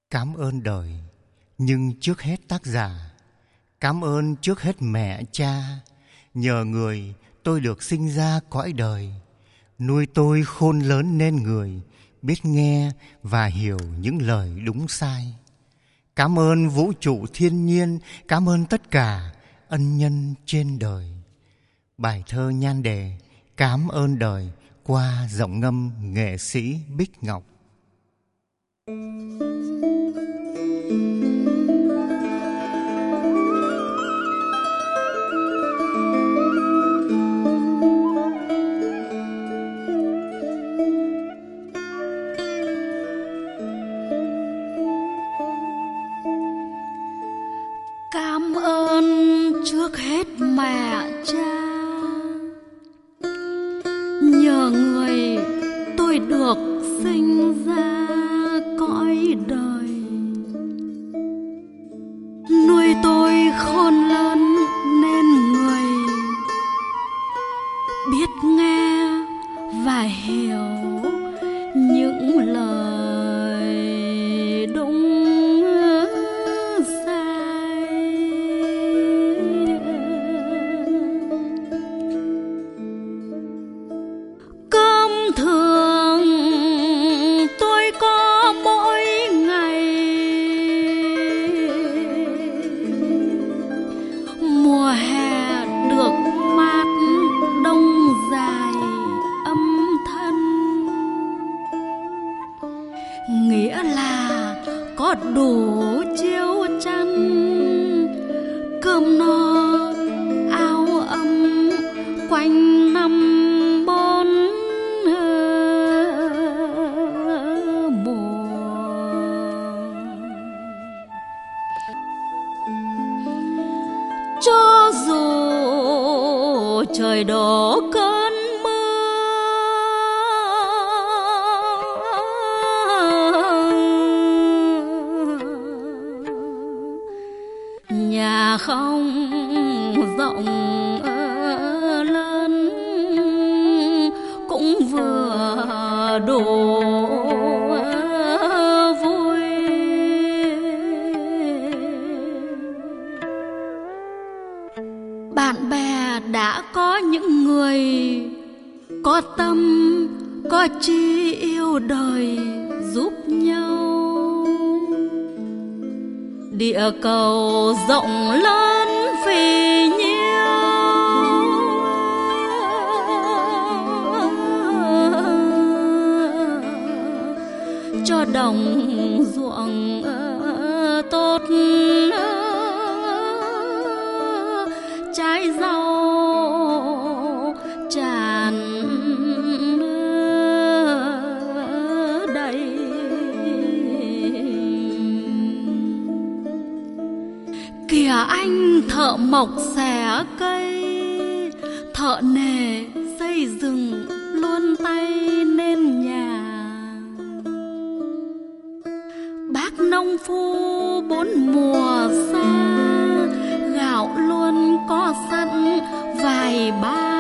Cảm ơn đời, nhưng trước hết tác giả. Cảm ơn trước hết mẹ cha. Nhờ người tôi được sinh ra cõi đời, nuôi tôi khôn lớn nên người, biết nghe và hiểu những lời đúng sai. Cảm ơn vũ trụ thiên nhiên, cảm ơn tất cả ân nhân trên đời. Bài thơ nhan đề Cám ơn đời qua giọng ngâm nghệ sĩ Bích Ngọc. Cảm ơn trước hết mẹ cha, nhờ người tôi được sinh ra cõi đời, nuôi tôi khôn lớn nên người, biết nghe và hiểu những lời đúng sai. Cơm thường tôi có mỗi ngày, mùa hè được mát, đông dài âm thân, nghĩa là có đủ chiếu chăn, cơm no áo ấm quanh năm bốn mùa. Cho dù trời đổ cơn nhà không rộng lớn cũng vừa đủ vui. Bạn bè đã có những người có tâm có chí yêu đời giúp nhau. Địa cầu rộng lớn vì nhiêu, cho đồng ruộng tốt, trái rau tràn đầy. Kìa anh thợ mộc xẻ cây, thợ nề xây dựng luôn tay nên nhà. Bác nông phu bốn mùa xa, gạo luôn có sẵn vài ba